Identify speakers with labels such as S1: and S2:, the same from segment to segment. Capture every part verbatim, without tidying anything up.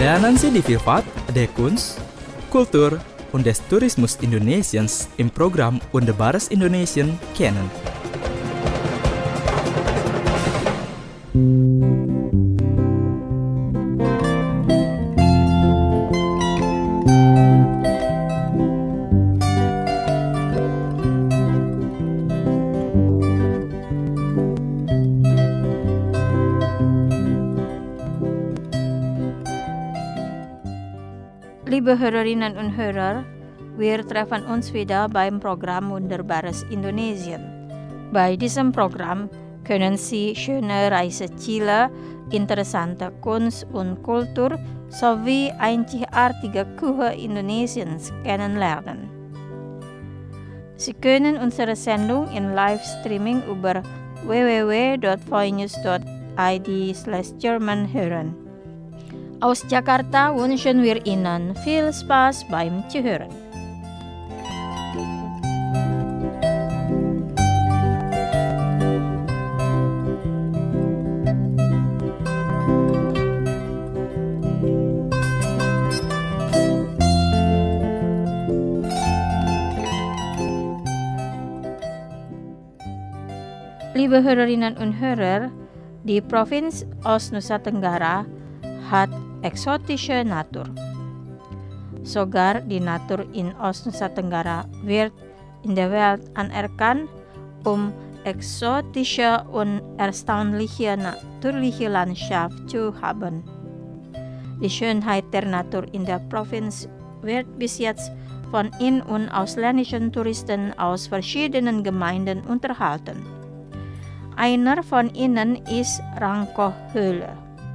S1: Lernen Sie die Vielfalt der Kunst, Kultur und des Tourismus Indonesiens im Programm Wunderbares Indonesien kennen.
S2: Liebe Hörerinnen und Hörer, wir treffen uns wieder beim Programm Wunderbares Indonesien. Bei diesem Programm können Sie schöne Reiseziele, interessante Kunst und Kultur sowie einzigartige Küche Indonesiens kennenlernen. Sie können unsere Sendung in Livestreaming über w w w punkt voinews punkt i d slash German hören. Aus Jakarta wünschen wir Ihnen viel Spaß beim Zuhören. Liebe Hörerinnen und Hörer, die Provinz Ost-Nusa Tenggara hat exotische Natur. Sogar die Natur in Ost-Nusa Tenggara wird in der Welt anerkannt, um exotische und erstaunliche natürliche Landschaft zu haben. Die Schönheit der Natur in der Provinz wird bis jetzt von in- und ausländischen Touristen aus verschiedenen Gemeinden unterhalten. Einer von ihnen ist Rangko-Höhle.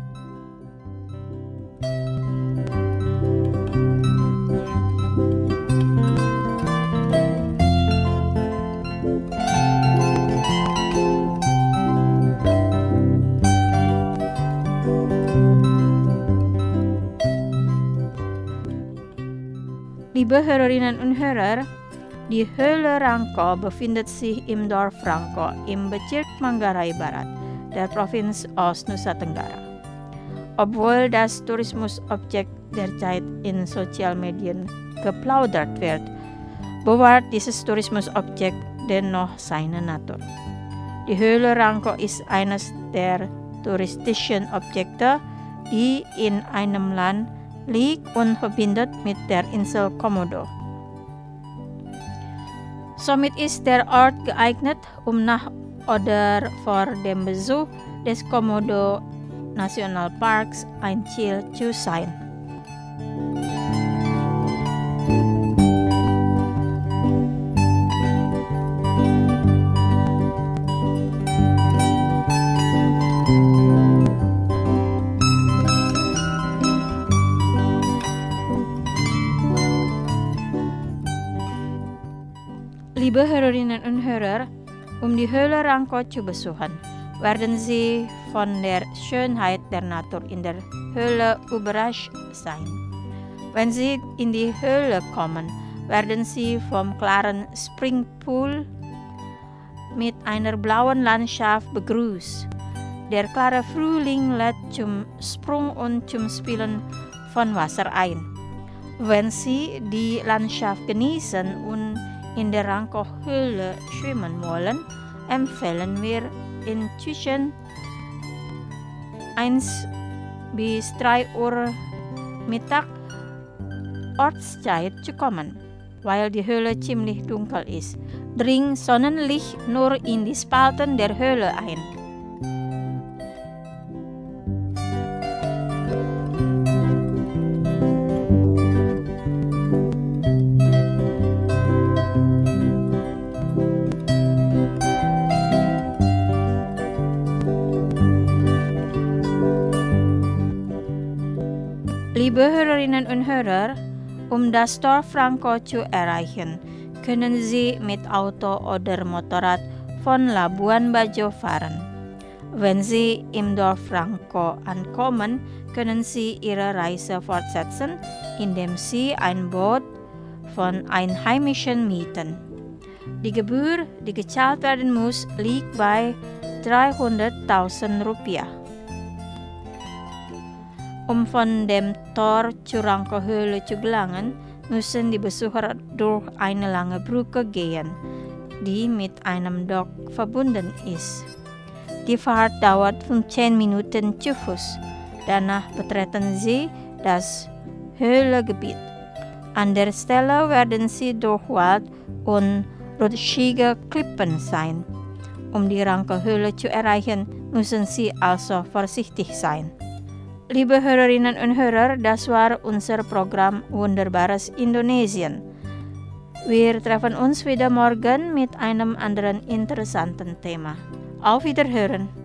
S2: Liebe Hörerinnen und Hörer, die Höhle Rangko befindet sich im Dorf Rangko im Bezirk Manggarai Barat der Provinz Ost-Nusa Tenggara. Obwohl das Tourismusobjekt derzeit in Sozialmedien geplaudert wird, bewahrt dieses Tourismusobjekt dennoch seine Natur. Die Höhle Rangko ist eines der touristischen Objekte, die in einem Land liegt und verbindet mit der Insel Komodo. Somit ist der Ort geeignet, um nach oder vor dem Besuch des Komodo Nationalparks ein Ziel zu sein. Liebe Hörerinnen und Hörer, um die Höhle Rangko zu besuchen, werden Sie von der Schönheit der Natur in der Höhle überrascht sein. Wenn Sie in die Höhle kommen, werden Sie vom klaren Springpool mit einer blauen Landschaft begrüßt. Der klare Frühling lädt zum Sprung und zum Spielen von Wasser ein. Wenn Sie die Landschaft genießen und in der Rangko-Höhle schwimmen wollen, empfehlen wir inzwischen eins bis drei Uhr Mittag Ortszeit zu kommen. Weil die Höhle ziemlich dunkel ist, dringt Sonnenlicht nur in die Spalten der Höhle ein. Liebe Hörerinnen und Hörer, um das Dorf Rangko zu erreichen, können Sie mit Auto oder Motorrad von Labuan Bajo fahren. Wenn Sie im Dorf Rangko ankommen, können Sie Ihre Reise fortsetzen, indem Sie ein Boot von Einheimischen mieten. Die Gebühr, die gezahlt werden muss, liegt bei dreihunderttausend Rupiah. Um von dem Tor zu Ranke-Höhle zu gelangen, müssen die Besucher durch eine lange Brücke gehen, die mit einem Dock verbunden ist. Die Fahrt dauert fünfzehn Minuten zu Fuß. Danach betreten sie das Höhlegebiet. An der Stelle werden sie durch Wald und rutschige Klippen sein. Um die Ranke-Höhle zu erreichen, müssen sie also vorsichtig sein. Liebe Hörerinnen und Hörer, das war unser Programm Wunderbares Indonesien. Wir treffen uns wieder morgen mit einem anderen interessanten Thema. Auf Wiederhören!